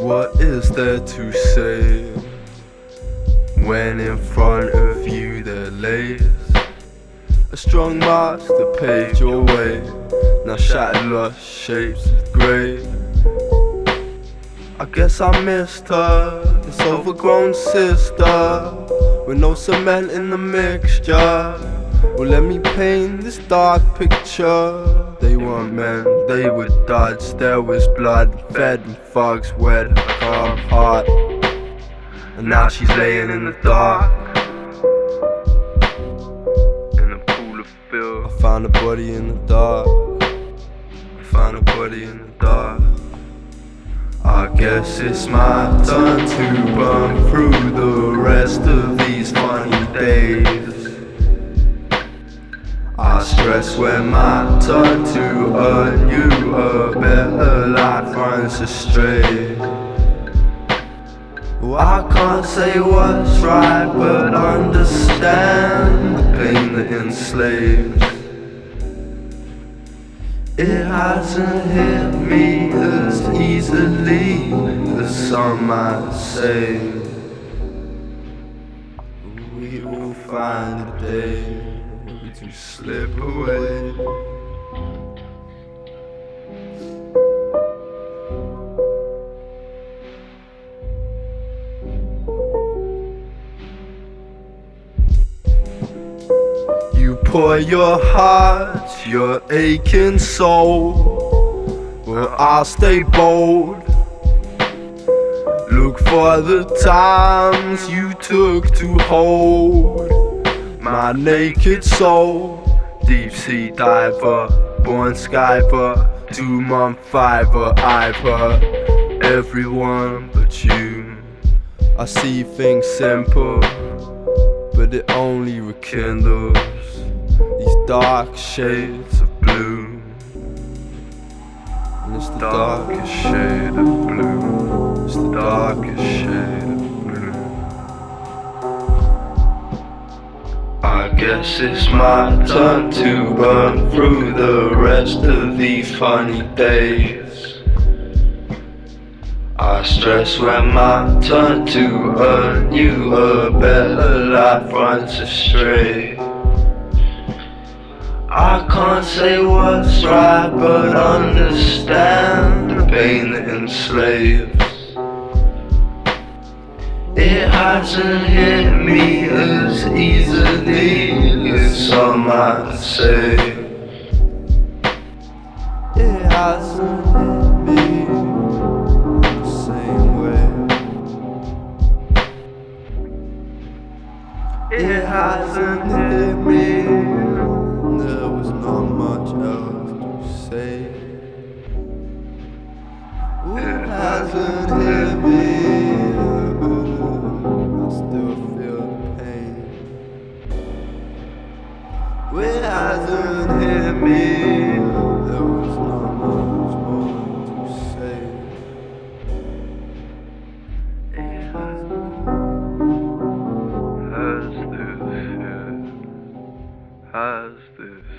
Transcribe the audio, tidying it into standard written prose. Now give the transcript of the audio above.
What is there to say when in front of you there lays a strong march that paved your way, now shattered lush shapes of grey? I guess I missed her, this overgrown sister, with no cement in the mixture. Well, let me paint this dark picture. They weren't men, they were duds. There was blood, fed and thugs, wet her calm heart. And now she's laying in the dark, in a pool of filth. I found a body in the dark, I found a body in the dark. I guess it's my turn to burn through the rest of these funny days. I stress when my turn to earn you a better life runs astray. Well, I can't say what's right, but understand the pain that enslaves. It hasn't hit me as easily as some might say. We will find a day to slip away. You pour your heart, your aching soul. Well, I'll stay bold. Look for the times you took to hold my naked soul. Deep sea diver, born skiver, 2-month fiver. I've hurt everyone but you. I see things simple, but it only rekindles these dark shades of blue. And it's the darkest shade of blue. It's the darkest shade of blue. I guess it's my turn to burn through the rest of these funny days. I stress when my turn to earn you a better life runs astray. I can't say what's right, but understand the pain that enslaves. It hasn't hit me as easily as some might say. It hasn't hit me the same way. It hasn't hit me. There was not much else to say. It hasn't hit me. I still feel the pain. It hasn't hit me. There was not much more to say. It has this.